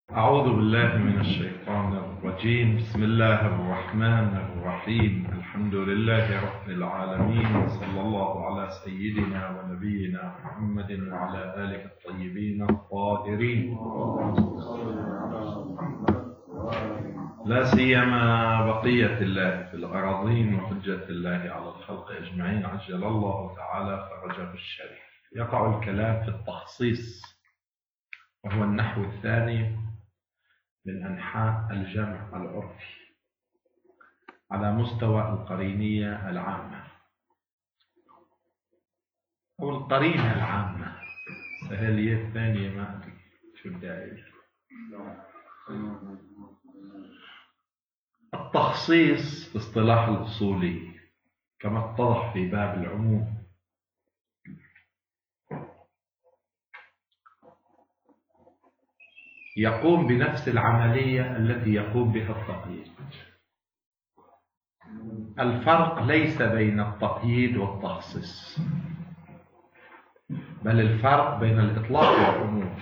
أعوذ بالله من الشيطان الرجيم. بسم الله الرحمن الرحيم. الحمد لله رب العالمين، صلى الله على سيدنا ونبينا محمد وعلى آله الطيبين الطاهرين، لا سيما بقية الله في الأراضين وحجة الله على الخلق أجمعين، عجل الله تعالى فرجه الشريف. يقع الكلام في التخصيص، وهو النحو الثاني من أنحاء الجمع العرفي على مستوى القرينية العامة أو القرينة العامة. سهلية الثانية ما أدري شو الداعي. التخصيص باصطلاح الأصولي كما اتضح في باب العموم يقوم بنفس العملية التي يقوم بها التقييد. الفرق ليس بين التقييد والتخصيص، بل الفرق بين الإطلاق والعموم.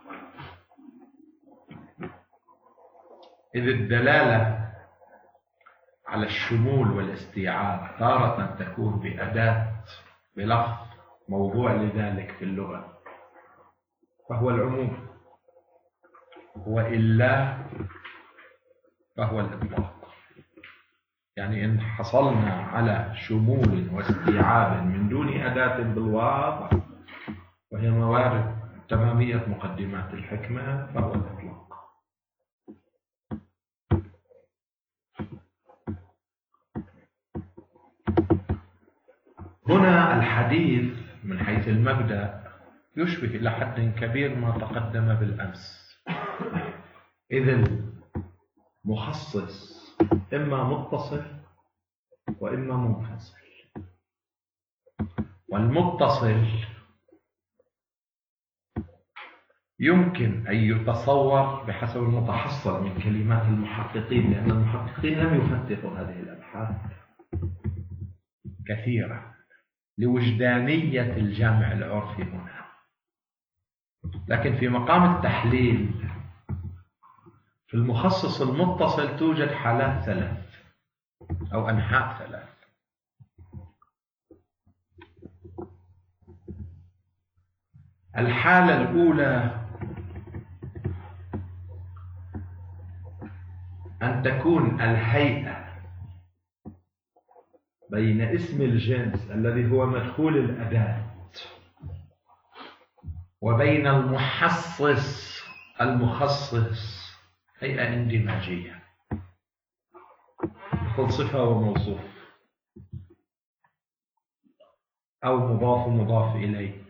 إذ الدلالة على الشمول والاستيعاب تارة تكون بأداة بلفظ موضوع لذلك في اللغة فهو العموم، وإلا فهو الإطلاق. يعني إن حصلنا على شمول واستيعاب من دون أداة بالواقع وهي موارد تمامية مقدمات الحكمة فهو الإطلاق. هنا الحديث من حيث المبدأ يشبه إلى حد كبير ما تقدم بالأمس، إذ المخصص إما متصل وإما منفصل، والمتصل يمكن أن يتصور بحسب المتحصل من كلمات المحققين، لأن المحققين لم يفتقوا هذه الأبحاث كثيرا لوجدانية الجمع العرفي هنا. لكن في مقام التحليل في المخصص المتصل توجد حالات ثلاث أو أنحاء ثلاث. الحالة الأولى أن تكون الهيئة بين اسم الجنس الذي هو مدخول الأداة وبين المحصص المخصص هيئة اندماجية، مثل صفة وموصوف أو مضاف ومضاف إليه.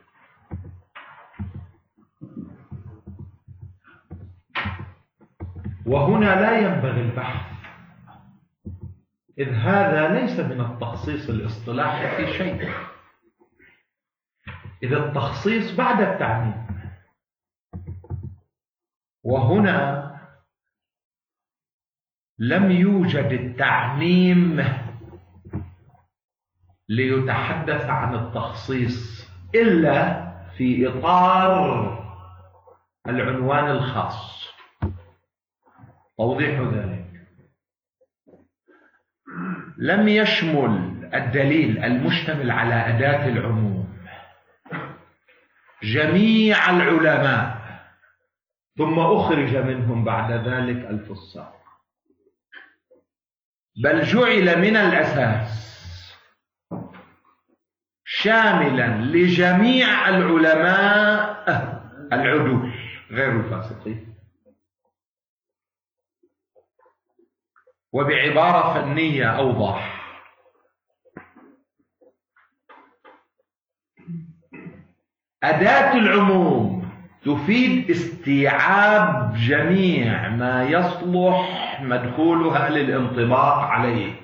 وهنا لا ينبغي البحث، إذ هذا ليس من التخصيص الاصطلاحي في شيء، إذ التخصيص بعد التعميم. وهنا لم يوجد التعميم ليتحدث عن التخصيص إلا في إطار العنوان الخاص. توضيح ذلك: لم يشمل الدليل المشتمل على أداة العموم جميع العلماء ثم أخرج منهم بعد ذلك الفساق، بل جعل من الأساس شاملا لجميع العلماء العدول غير الفاسقين. وبعبارة فنية أوضح: أداة العموم تفيد استيعاب جميع ما يصلح مدخولها للانطباق عليه.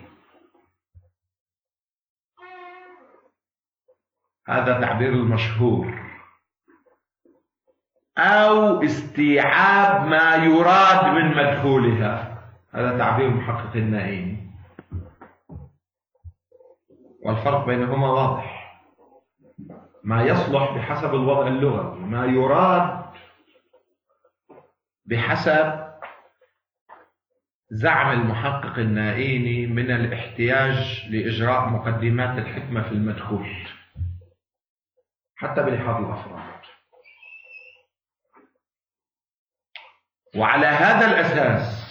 هذا تعبير المشهور. أو استيعاب ما يراد من مدخولها، هذا تعبير محقق النائين. والفرق بينهما واضح. ما يصلح بحسب الوضع اللغوي، ما يراد بحسب زعم المحقق النائيني من الاحتياج لإجراء مقدمات الحكمة في المدخول حتى بلحاظ الأفراد. وعلى هذا الأساس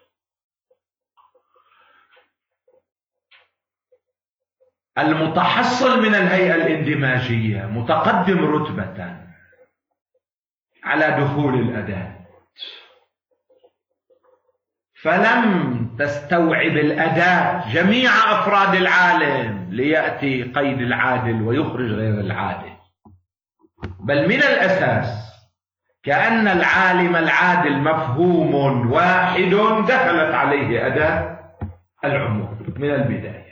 المتحصل من الهيئة الاندماجية متقدم رتبة على دخول الأداة، فلم تستوعب الأداة جميع أفراد العالم ليأتي قيد العادل ويخرج غير العادل، بل من الأساس كأن العالم العادل مفهوم واحد دخلت عليه أداة العموم من البداية،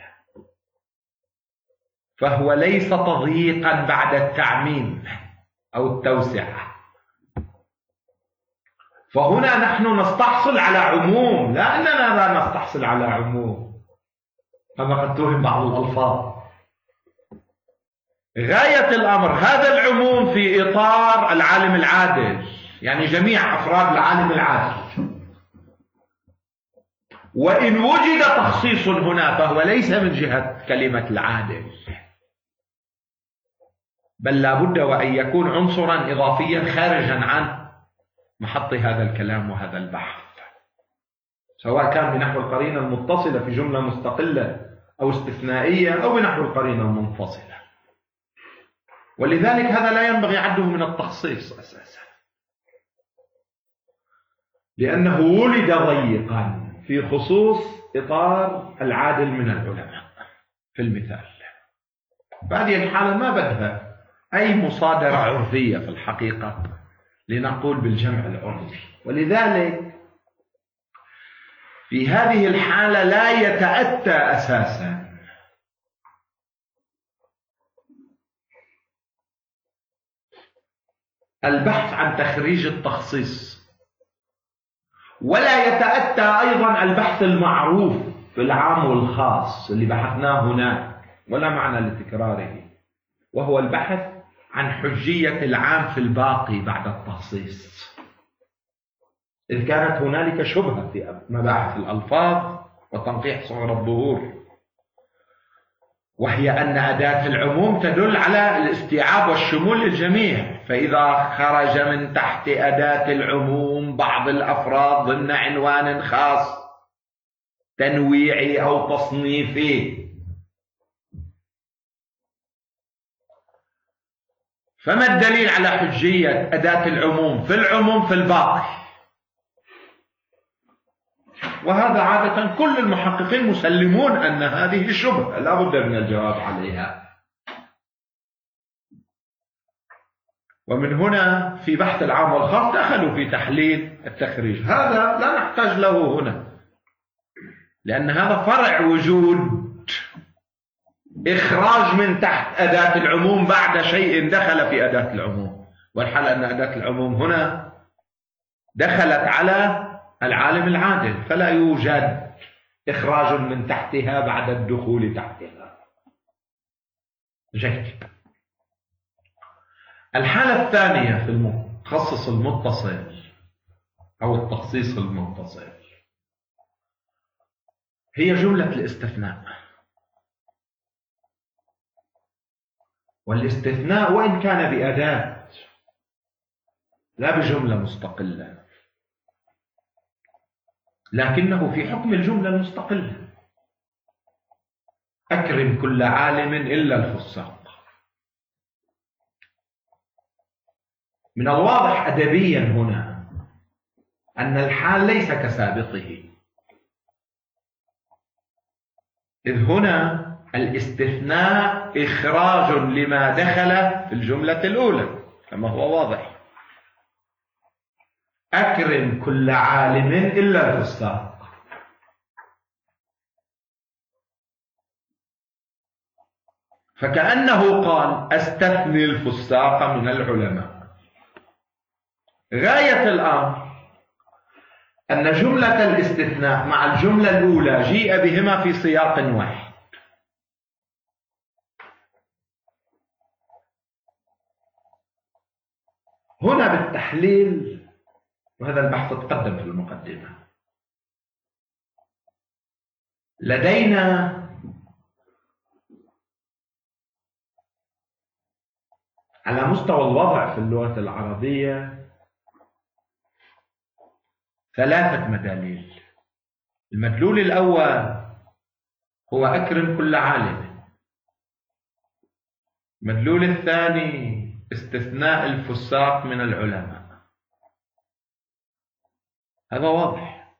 فهو ليس تضييقا بعد التعميم أو التوسعة. فهنا نحن نستحصل على عموم، لا أننا لا نستحصل على عموم كما قد توهم بعض الألفاظ. غاية الأمر هذا العموم في إطار العالم العادل، يعني جميع أفراد العالم العادل، وإن وجد تخصيص هنا فهو ليس من جهة كلمة العادل، بل لا بد وأن يكون عنصرا إضافيا خارجا عن محط هذا الكلام وهذا البحث، سواء كان بنحو القرينة المتصلة في جملة مستقلة أو استثنائية أو بنحو القرينة المنفصلة. ولذلك هذا لا ينبغي عده من التخصيص أساسا، لأنه ولد ضيقا في خصوص إطار العادل من العلماء في المثال. فهذه الحالة ما بدها أي مصادرة عرفية في الحقيقة لنقول بالجمع العرفي، ولذلك في هذه الحالة لا يتأتى أساسا البحث عن تخريج التخصيص، ولا يتأتى أيضا البحث المعروف في العام والخاص اللي بحثناه هناك ولا معنى لتكراره، وهو البحث عن حجية العام في الباقي بعد التخصيص، إذ كانت هنالك شبهة في مباحث الألفاظ وتنقيح صور الظهور، وهي أن أداة العموم تدل على الاستيعاب والشمول للجميع، فإذا خرج من تحت أداة العموم بعض الأفراد ضمن عنوان خاص تنويعي أو تصنيفي، فما الدليل على حجية أداة العموم في العموم في الباقي؟ وهذا عادة كل المحققين مسلمون أن هذه شبهة لا بد من الجواب عليها. ومن هنا في بحث العام والخاص دخلوا في تحليل التخريج، هذا لا نحتاج له هنا، لأن هذا فرع وجود إخراج من تحت أداة العموم بعد شيء دخل في أداة العموم، والحال أن أداة العموم هنا دخلت على العالم العادل، فلا يوجد إخراج من تحتها بعد الدخول تحتها. جيد. الحالة الثانية في المتخصص المتصل أو التخصيص المتصل هي جملة الاستثناء. والاستثناء وإن كان بأداة لا بجملة مستقلة، لكنه في حكم الجملة المستقلة. أكرم كل عالم إلا الفساق. من الواضح أدبيا هنا أن الحال ليس كسابقه، إذ هنا الاستثناء إخراج لما دخل في الجملة الأولى كما هو واضح. أكرم كل عالم إلا الفساق. فكأنه قال أستثني الفساق من العلماء. غاية الأمر أن جملة الاستثناء مع الجملة الأولى جيء بهما في سياق واحد. هنا بالتحليل وهذا البحث تقدم في المقدمة. لدينا على مستوى الوضع في اللغة العربية 3 مداليل. المدلول الأول هو أكرم كل عالم. المدلول الثاني استثناء الفساق من العلماء. هذا واضح.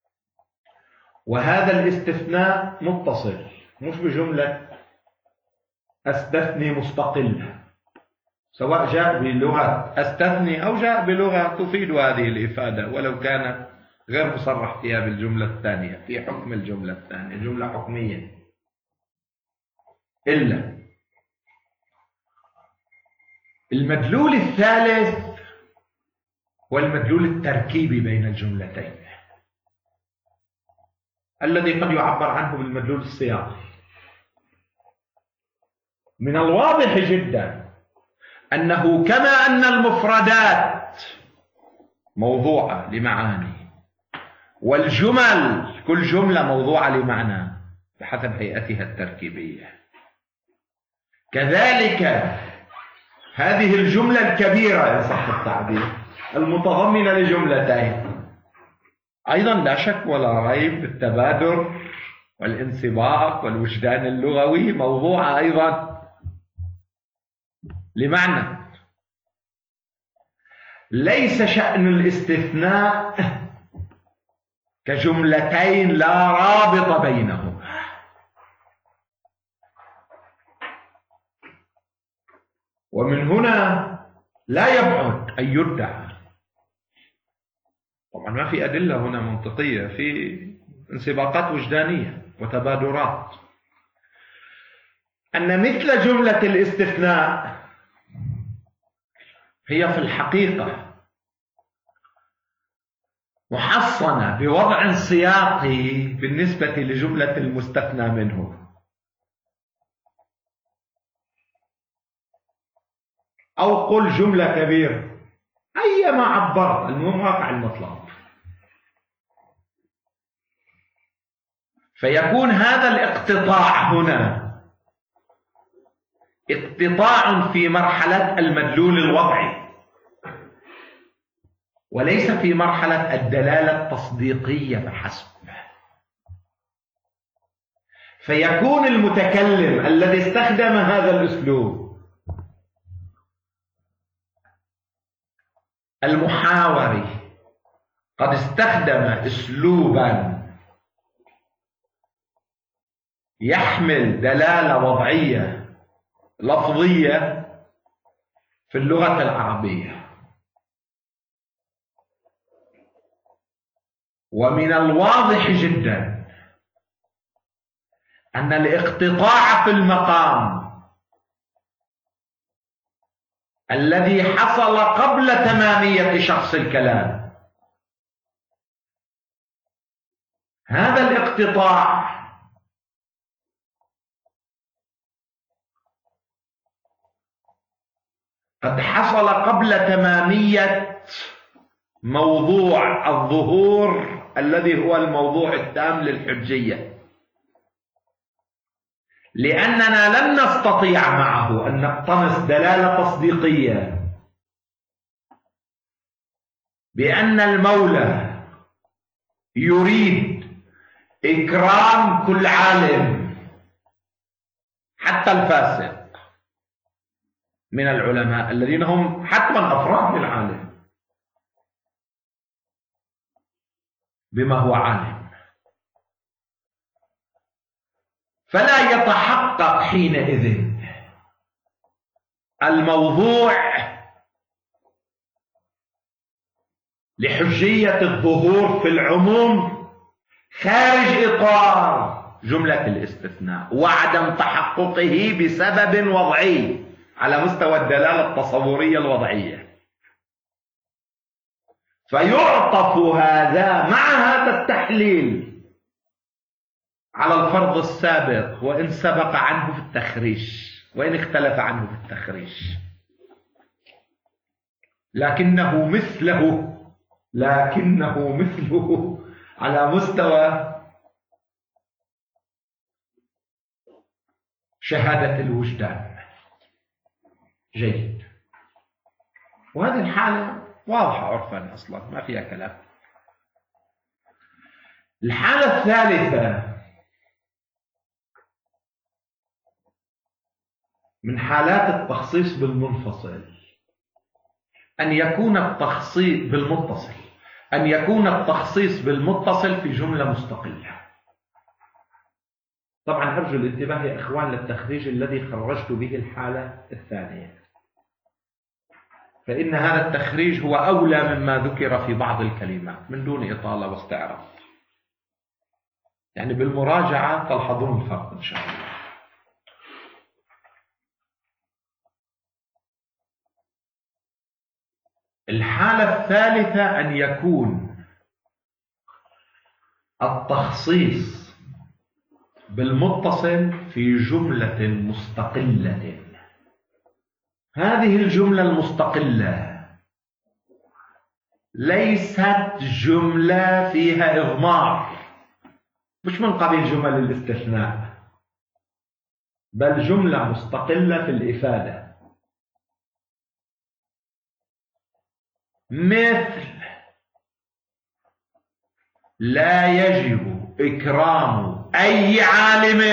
وهذا الاستثناء متصل، مش بجملة أستثني مستقلة، سواء جاء بلغة أستثني أو جاء بلغة تفيد هذه الإفادة ولو كان غير مصرح فيها بالجملة الثانية في حكم الجملة الثانية، جملة حكمية. إلا المدلول الثالث هو المدلول التركيبي بين الجملتين، الذي قد يعبر عنه بالمدلول السياقي. من الواضح جدا أنه كما أن المفردات موضوعة لمعاني، والجمل كل جملة موضوعة لمعنى بحسب هيئتها التركيبية، كذلك هذه الجملة الكبيرة إن صح التعبير المتضمنة لجملتين أيضا لا شك ولا ريب بالتبادر والانسباق والوجدان اللغوي موضوعة أيضا لمعنى. ليس شأن الاستثناء كجملتين لا رابط بينهما. ومن هنا لا يبعد أن يدعى، طبعا ما في أدلة هنا منطقية، في انسباقات وجدانية وتبادرات، أن مثل جملة الاستثناء هي في الحقيقة محصنة بوضع سياقي بالنسبة لجملة المستثنى منه. أو قل جملة كبيرة أيما عبرت، المهم واقع المطلب. فيكون هذا الاقتطاع هنا اقتطاع في مرحلة المدلول الوضعي وليس في مرحلة الدلالة التصديقية فحسب. فيكون المتكلم الذي استخدم هذا الأسلوب المحاوري قد استخدم أسلوبا يحمل دلالة وضعية لفظية في اللغة العربية. ومن الواضح جدا أن الاقتطاع في المقام الذي حصل قبل تمامية شخص الكلام، هذا الاقتطاع قد حصل قبل تمامية موضوع الظهور الذي هو الموضوع التام للحجية، لأننا لن نستطيع معه أن نقتنص دلالة تصديقية بأن المولى يريد إكرام كل عالم حتى الفاسق من العلماء الذين هم حتما أفراد للعالم بما هو عالم. فلا يتحقق حينئذ الموضوع لحجية الظهور في العموم خارج إطار جملة الاستثناء وعدم تحققه بسبب وضعي على مستوى الدلالة التصورية الوضعية. فيعطف هذا مع هذا التحليل على الفرض السابق وإن سبق عنه في التخريج وإن اختلف عنه في التخريج، لكنه مثله لكنه مثله على مستوى شهادة الوجدان. جيد. وهذه الحالة واضحة عرفا أصلا، ما فيها كلام. الحالة الثالثة من حالات التخصيص بالمنفصل أن يكون التخصيص بالمتصل، أن يكون التخصيص بالمتصل في جملة مستقلة. طبعا أرجو الانتباه يا إخوان للتخريج الذي خرجت به الحالة الثانية، فإن هذا التخريج هو أولى مما ذكر في بعض الكلمات من دون إطالة واستعراض. يعني بالمراجعة تلحظون الفرق إن شاء الله. الحالة الثالثة أن يكون التخصيص بالمتصل في جملة مستقلة. هذه الجملة المستقلة ليست جملة فيها إضمار، مش من قبيل جمل الاستثناء، بل جملة مستقلة في الإفادة. مثل لا يجب إكرام أي عالم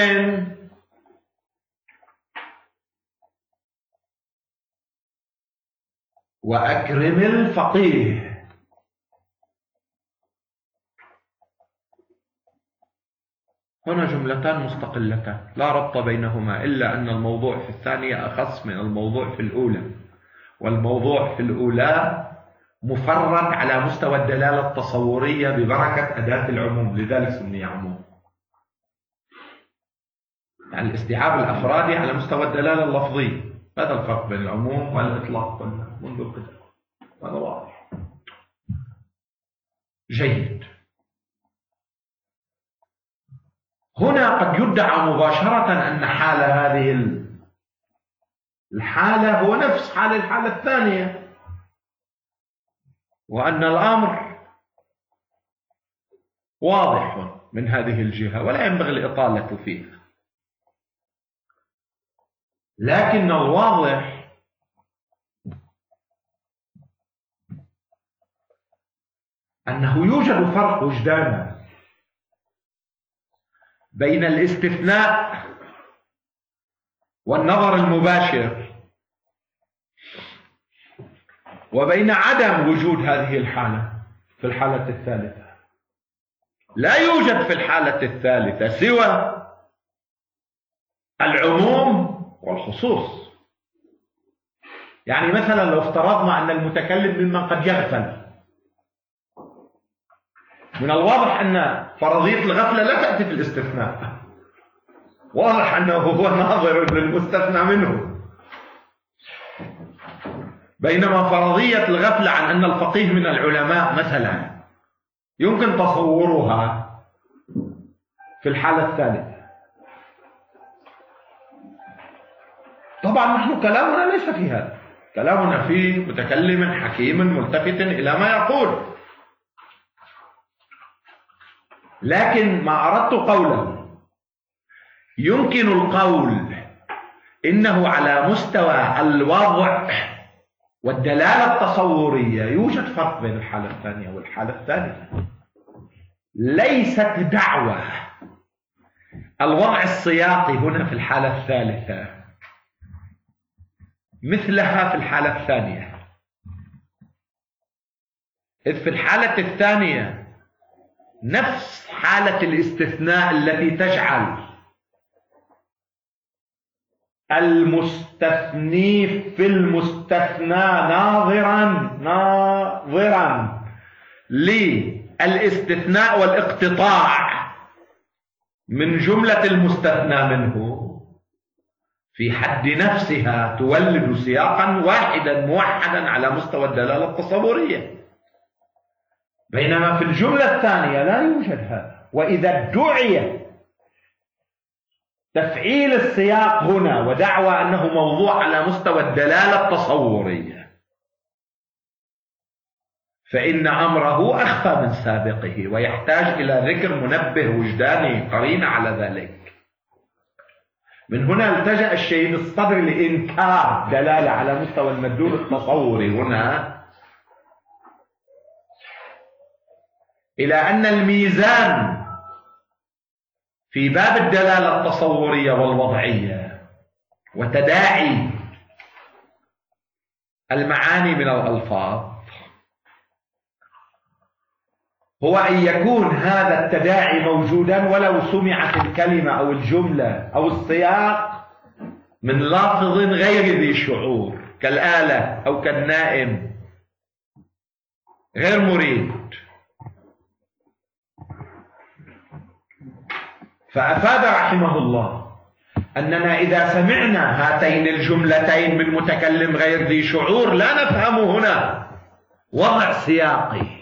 وأكرم الفقيه. هنا جملتان مستقلتان لا ربط بينهما، إلا أن الموضوع في الثانية أخص من الموضوع في الأولى، والموضوع في الأولى مفرد على مستوى الدلالة التصورية ببركة أداة العموم، لذلك سمي عموم. يعني الاستيعاب الأفرادي على مستوى الدلالة اللفظية. هذا الفرق بين العموم والإطلاق منذ القدم، هذا واضح. جيد. هنا قد يدعى مباشرة أن حال هذه الحالة هو نفس حال الحالة الثانية، وأن الأمر واضح من هذه الجهة ولا ينبغي الإطالة فيه. لكن الواضح أنه يوجد فرق وجداني بين الاستثناء والنظر المباشر وبين عدم وجود هذه الحالة في الحالة الثالثة. لا يوجد في الحالة الثالثة سوى العموم والخصوص. يعني مثلا لو افترضنا أن المتكلم ممن قد يغفل، من الواضح أن فرضية الغفلة لا تأتي في الاستثناء، واضح أنه هو ناظر للمستثنى منه. بينما فرضية الغفلة عن أن الفقيه من العلماء مثلا يمكن تصورها في الحالة الثالثة. طبعا نحن كلامنا ليس في هذا، كلامنا في متكلم حكيم ملتفت إلى ما يقول. لكن ما أردت قوله يمكن القول إنه على مستوى الوضع والدلالة التصورية يوجد فرق بين الحالة الثانية والحالة الثالثة. ليست دعوة الوضع السياقي هنا في الحالة الثالثة مثلها في الحالة الثانية، إذ في الحالة الثانية نفس حالة الاستثناء التي تجعل المستثني في المستثنى ناظرا للاستثناء والاقتطاع من جملة المستثنى منه في حد نفسها تولد سياقا واحدا موحدا على مستوى الدلالة التصورية. بينما في الجملة الثانية لا يوجد هذا. وإذا ادعي تفعيل السياق هنا ودعوى أنه موضوع على مستوى الدلالة التصورية، فإن أمره أخفى من سابقه ويحتاج إلى ذكر منبه وجداني قرين على ذلك. من هنا التجأ الشهيد الصدر لإنكار دلالة على مستوى المدلول التصوري هنا إلى أن الميزان في باب الدلالة التصورية والوضعية وتداعي المعاني من الألفاظ هو أن يكون هذا التداعي موجودا ولو سمعت الكلمة أو الجملة أو السياق من لافظ غير ذي شعور كالآلة أو كالنائم غير مريد. فأفاد رحمه الله أننا إذا سمعنا هاتين الجملتين من متكلم غير ذي شعور لا نفهم هنا وضع سياقي،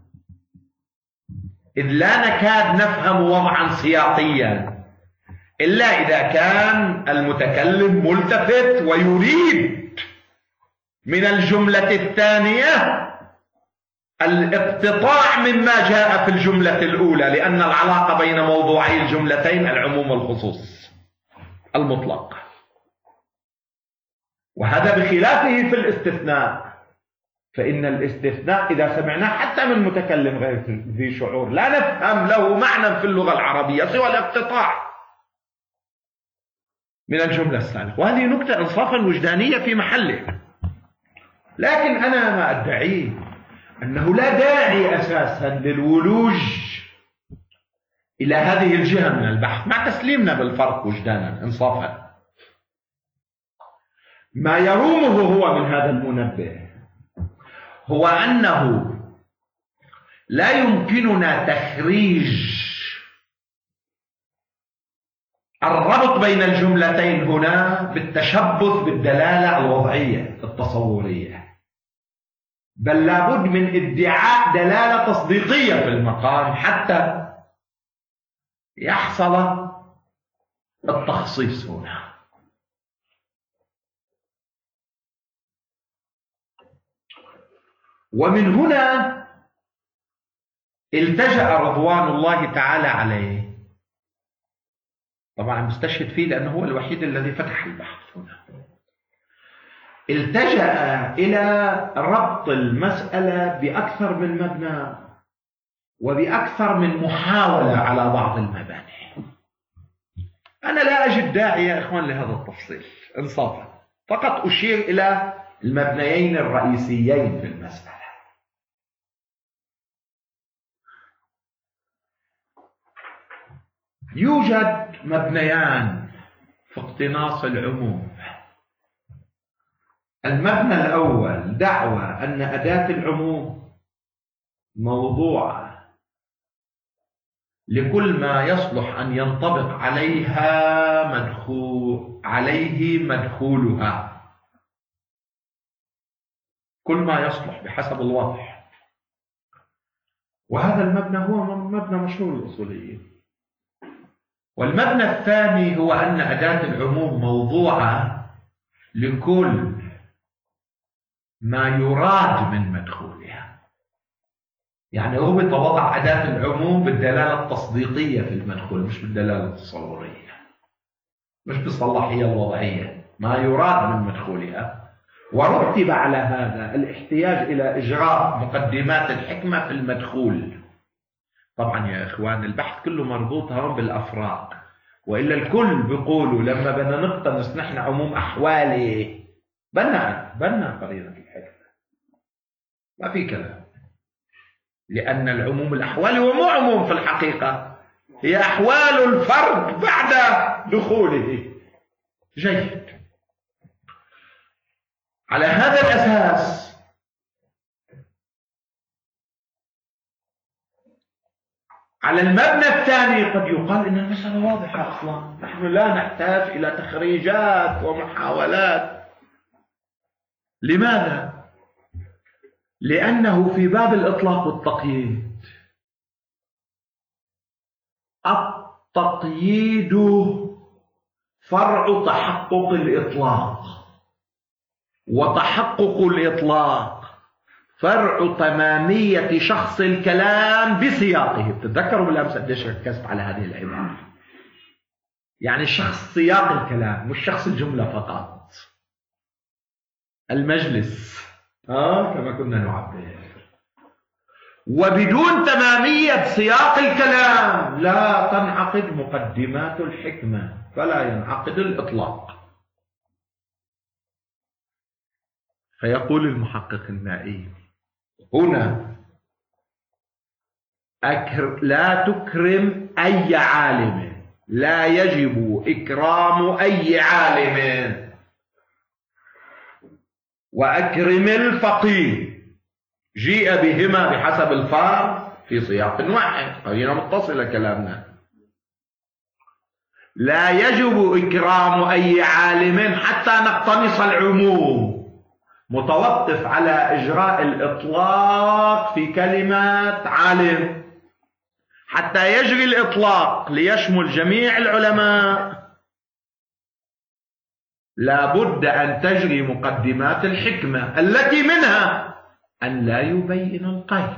إذ لا نكاد نفهم وضعا سياقيا إلا إذا كان المتكلم ملتفت ويريد من الجملة الثانية الاقتطاع مما جاء في الجملة الأولى، لأن العلاقة بين موضوعي الجملتين العموم والخصوص المطلق، وهذا بخلافه في الاستثناء. فإن الاستثناء إذا سمعناه حتى من متكلم غير ذي شعور لا نفهم له معنى في اللغة العربية سوى الاقتطاع من الجملة السابقة، وهذه نكتة إنصافا وجدانية في محله. لكن أنا ما أدعيه أنه لا داعي أساسا للولوج إلى هذه الجهة من البحث مع تسليمنا بالفرق وجدانا إنصافا. ما يرومه هو من هذا المنبه هو أنه لا يمكننا تخريج الربط بين الجملتين هنا بالتشبث بالدلالة الوضعية التصورية، بل لابد من ادعاء دلالة تصديقية في المقام حتى يحصل التخصيص هنا. ومن هنا التجأ رضوان الله تعالى عليه، طبعا مستشهد فيه لأنه هو الوحيد الذي فتح البحث هنا، التجأ إلى ربط المسألة بأكثر من مبنى وبأكثر من محاولة على بعض المباني. أنا لا أجد داعي يا إخوان لهذا التفصيل إنصافا، فقط أشير إلى المبنيين الرئيسيين في المسألة. يوجد مبنيان في اقتناص العموم. المبنى الأول دعوى أن أداة العموم موضوعة لكل ما يصلح أن ينطبق عليه مدخولها، كل ما يصلح بحسب الوضع. وهذا المبنى هو مبنى مشهور الأصوليين. والمبنى الثاني هو أن أداة العموم موضوعة لكل ما يراد من مدخولها، يعني ربط وضع أداة العموم بالدلالة التصديقية في المدخول مش بالدلالة التصورية، مش بالصلاحية الوضعية، ما يراد من مدخولها. ورتب على هذا الاحتياج إلى إجراء مقدمات الحكمة في المدخول. طبعا يا إخوان البحث كله مربوط هون بالأفراق، وإلا الكل بيقولوا لما بدنا نقتنص نحن عموم أحوالي بنا قرينة الحكمة، ما في كلام، لأن العموم الأحوال هو مو عموم في الحقيقة، هي أحوال الفرد بعد دخوله. جيد. على هذا الأساس على المبنى الثاني قد يقال إن المسألة واضحة أصلا، نحن لا نحتاج إلى تخريجات ومحاولات. لماذا؟ لأنه في باب الإطلاق والتقييد التقييد فرع تحقق الإطلاق، وتحقق الإطلاق فرع تمامية شخص الكلام بسياقه. بتتذكروا بالأمس قديش ركزت على هذه العبارة؟ يعني شخص سياق الكلام، مش شخص الجملة فقط. المجلس كما كنا نعبر. وبدون تمامية سياق الكلام لا تنعقد مقدمات الحكمة، فلا ينعقد الإطلاق. فيقول المحقق النائي هنا لا تكرم أي عالم، لا يجب إكرام أي عالم، وأكرم الفقيه جيء بهما بحسب الفار في سياق واحد، قرينة متصلة كلامنا. لا يجب إكرام أي عالم حتى نقتنص العموم، متوقف على إجراء الإطلاق في كلمة عالم. حتى يجري الإطلاق ليشمل جميع العلماء لا بد أن تجري مقدمات الحكمة التي منها أن لا يبين القيد.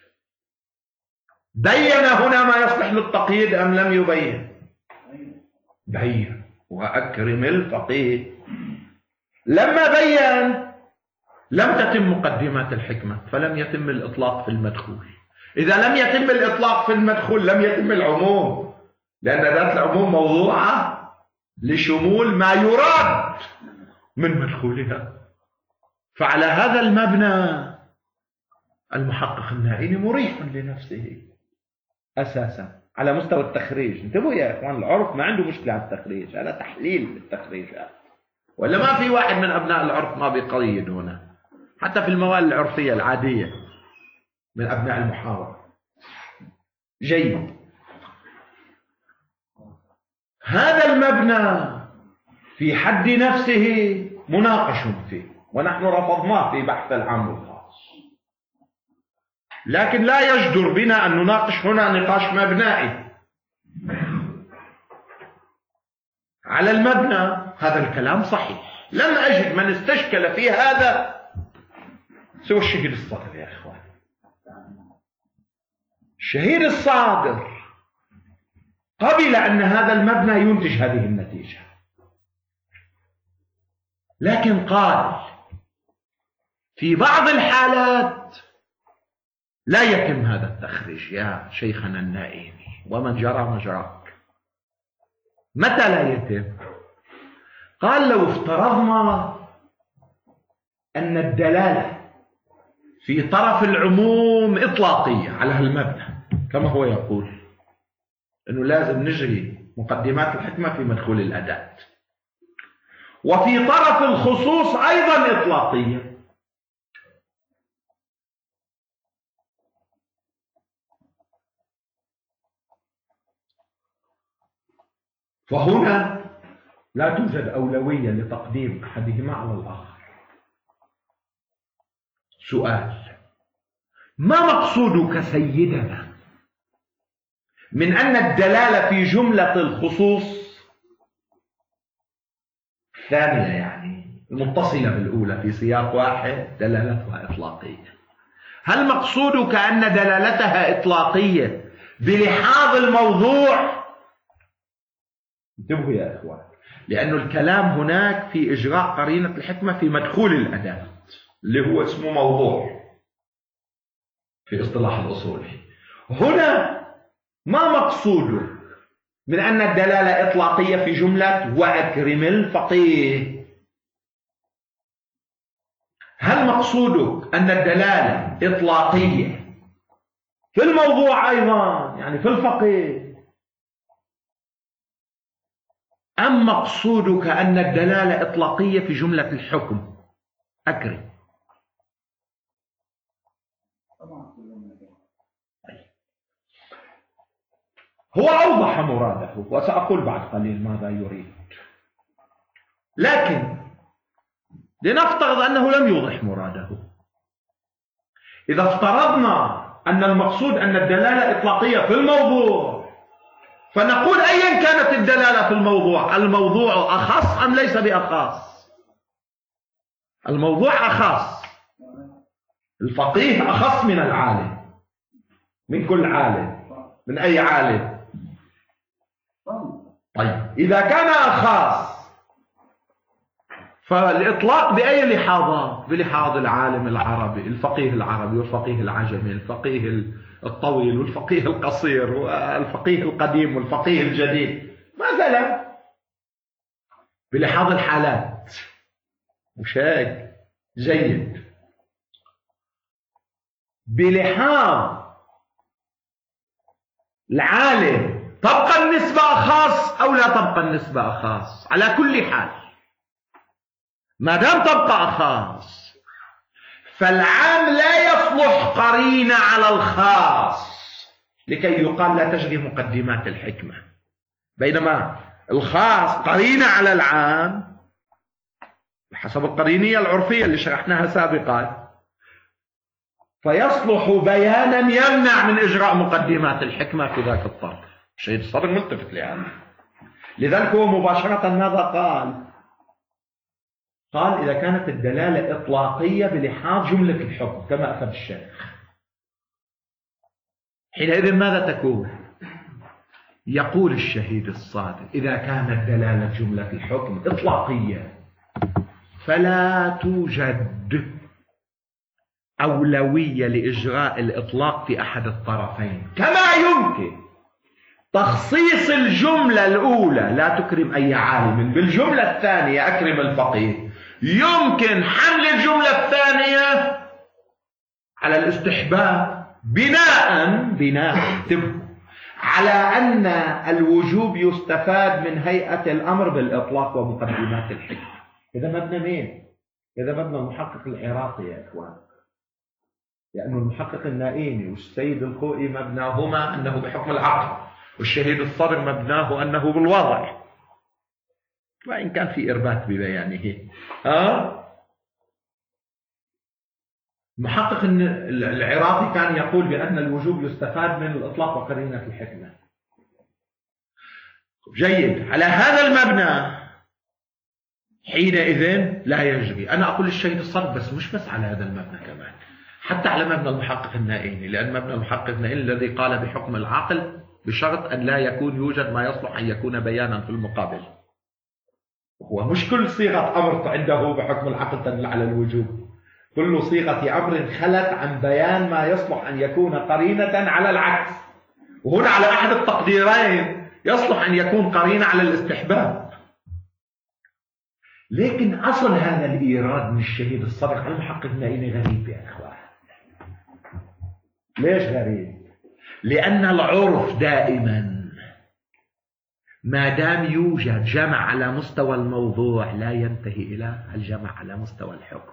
بين هنا ما يصلح للتقييد أم لم يبين؟ بين. وأكرم الفقيه. لما بين لم تتم مقدمات الحكمة، فلم يتم الإطلاق في المدخول. إذا لم يتم الإطلاق في المدخول لم يتم العموم، لأن ذات العموم موضوعة لشمول ما يراد من مدخولها. فعلى هذا المبنى المحقق النائي مريح لنفسه أساسا على مستوى التخريج. انتبهوا يا إخوان، العرف ما عنده مشكلة على التخريج، هذا تحليل للتخريجات، ولا ما في واحد من أبناء العرف ما بيقيد هنا، حتى في المواد العرفية العادية من أبناء المحاورة. جيد. هذا المبنى في حد نفسه مناقش فيه، ونحن رفضناه في بحث العام والخاص، لكن لا يجدر بنا أن نناقش هنا نقاش مبنائي على المبنى. هذا الكلام صحيح، لم أجد من استشكل في هذا سوى الشهيد الصادر يا إخوان. الشهيد الصادر قبل أن هذا المبنى ينتج هذه النتيجة، لكن قال في بعض الحالات لا يتم هذا التخريج يا شيخنا النائمي، ومن جرى مجراك. متى لا يتم؟ قال لو افترضنا أن الدلالة في طرف العموم إطلاقية على هالمبنى، كما هو يقول أنه لازم نجري مقدمات الحكمة في مدخول الأداة، وفي طرف الخصوص أيضا إطلاقية، فهنا لا توجد أولوية لتقديم أحدهما على الآخر. سؤال: ما مقصودك سيدنا من أن الدلالة في جملة الخصوص الثانية، يعني المتصلة بالأولى في سياق واحد، دلالتها إطلاقية؟ هل مقصودك أن دلالتها إطلاقية بلحاظ الموضوع؟ انتبهوا يا إخوان، لأن الكلام هناك في إجراء قرينة الحكمة في مدخول الأداة اللي هو اسمه موضوع في اصطلاح الأصولي. هنا ما مقصوده من أن الدلالة إطلاقية في جملة وأكرم الفقيه؟ هل مقصودك أن الدلالة إطلاقية في الموضوع أيضا، يعني في الفقيه، أم مقصودك أن الدلالة إطلاقية في جملة الحكم أكرم؟ هو أوضح مراده، وسأقول بعد قليل ماذا يريد، لكن لنفترض أنه لم يوضح مراده. إذا افترضنا أن المقصود أن الدلالة إطلاقية في الموضوع، فنقول أيا كانت الدلالة في الموضوع، الموضوع أخص أم ليس بأخص؟ الموضوع أخص، الفقيه أخص من العالم. من كل عالم. من أي عالم؟ طيب إذا كان أخص فالإطلاق بأي لحاظات؟ بلحاظ العالم العربي، الفقيه العربي والفقيه العجمي، الفقيه الطويل والفقيه القصير والفقيه القديم والفقيه الجديد مثلا، بلحاظ الحالات. مش هيك؟ جيد. بلحاظ العالم تبقى النسبة أخص أو لا تبقى النسبة أخص؟ على كل حال ما دام تبقى أخص فالعام لا يصلح قرينة على الخاص لكي يقال لا تجري مقدمات الحكمة، بينما الخاص قرينة على العام بحسب القرينية العرفية اللي شرحناها سابقا، فيصلح بيانا يمنع من إجراء مقدمات الحكمة في ذاك الطرف. الشهيد الصدر ملتفت لهذا، لذلك هو مباشرة ماذا قال؟ قال إذا كانت الدلالة إطلاقية بلحاظ جملة الحكم كما أفاد الشيخ، حينئذ ماذا تكون؟ يقول الشهيد الصادق إذا كانت دلالة جملة الحكم إطلاقية فلا توجد أولوية لإجراء الإطلاق في أحد الطرفين، كما يمكن تخصيص الجملة الأولى لا تكرم أي عالم بالجملة الثانية أكرم الفقيه، يمكن حمل الجملة الثانية على الاستحباب بناء على أن الوجوب يستفاد من هيئة الأمر بالإطلاق ومقدمات الحكمة. إذا مبنى مين؟ إذا مبنى المحقق العراقي يا إخوان، لأن المحقق النائيني والسيد الخوئي مبناهما أنه بحكم العقل، والشهيد الصدر مبناه أنه بالوضع، وإن كان في إرباك ببيانه. المحقق العراقي كان يقول بأن الوجوب يستفاد من الإطلاق وقرينة الحكمة. جيد. على هذا المبنى حينئذ لا يجري. أنا أقول الشهيد الصدر بس مش بس على هذا المبنى، كمان حتى على مبنى المحقق النائيني، لأن مبنى المحقق النائيني الذي قال بحكم العقل بشرط أن لا يكون يوجد ما يصلح أن يكون بيانا في المقابل. هو مش كل صيغة أمر عنده بحكم العقل تدل على الوجوب، كل صيغة أمر خلت عن بيان ما يصلح أن يكون قرينة على العكس، وهنا على أحد التقديرين يصلح أن يكون قرينة على الاستحباب. لكن أصل هذا الإيراد من الشهيد الصدق على المحقق النائيني غريب يا أخوان. ليش غريب؟ لأن العرف دائما ما دام يوجد جمع على مستوى الموضوع لا ينتهي إلى الجمع على مستوى الحكم.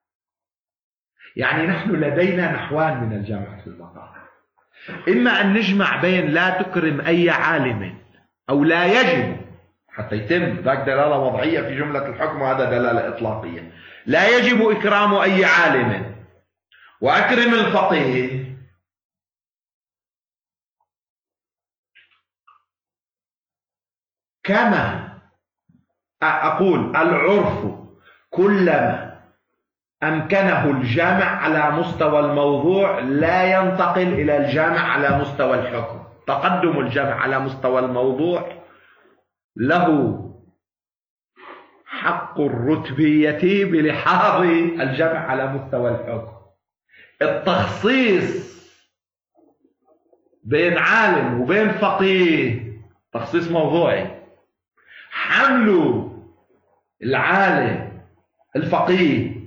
يعني نحن لدينا نحوان من الجمع في المقام، إما أن نجمع بين لا تكرم أي عالم أو لا يجب حتى يتم ذاك دلالة وضعية في جملة الحكم، وهذا دلالة إطلاقية، لا يجب إكرام أي عالم وأكرم الفقيه، كما أقول العرف كلما أمكنه الجامع على مستوى الموضوع لا ينتقل إلى الجامع على مستوى الحكم. تقدم الجامع على مستوى الموضوع له حق الرتبية بلحاظ الجامع على مستوى الحكم. التخصيص بين عالم وبين فقيه تخصيص موضوعي، حمل العالم الفقيه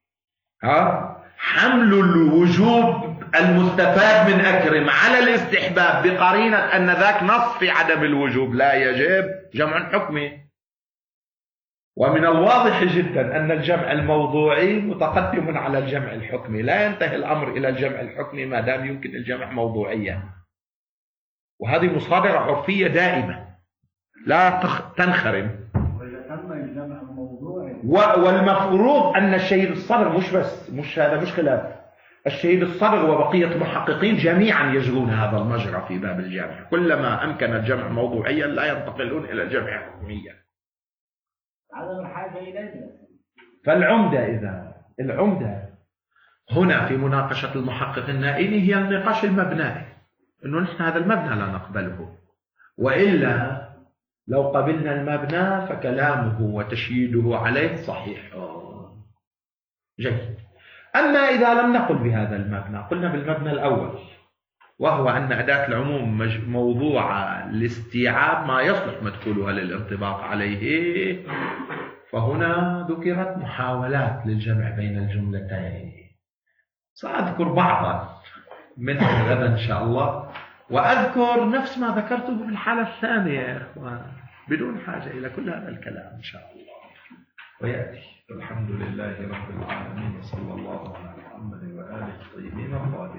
حمل الوجوب المستفاد من أكرم على الاستحباب بقرينة أن ذاك نص في عدم الوجوب لا يجب، جمع حكمي. ومن الواضح جدا أن الجمع الموضوعي متقدم على الجمع الحكمي، لا ينتهي الأمر إلى الجمع الحكمي ما دام يمكن الجمع موضوعيا، وهذه مصادرة عرفية دائمة لا تنخرم. والمفروض أن الشهيد الصدر مش هذا مش خلاف، الشهيد الصدر وبقية المحققين جميعا يجرون هذا المجرى في باب الجمع، كلما أمكن الجمع موضوعيا لا ينتقلون إلى الجمع حكميا. عدم الحاجة إليه. فالعمدة إذا العمدة هنا في مناقشة المحقق النائلي هي النقاش المبنائي، أنه نحن هذا المبنى لا نقبله، وإلا لو قبلنا المبنى فكلامه وتشييده عليه صحيح جيد. أما إذا لم نقل بهذا المبنى، قلنا بالمبنى الأول، وهو أن أداة العموم موضوعة لاستيعاب ما يصلح مدخولها للانطباق عليه، فهنا ذكرت محاولات للجمع بين الجملتين، سأذكر بعضا منها غدا إن شاء الله، وأذكر نفس ما ذكرته في الحالة الثانية يا إخوان بدون حاجة إلى كل هذا الكلام إن شاء الله. ويأتي الحمد لله رب العالمين، صلى الله على محمد وآله الطيبين الطاهرين.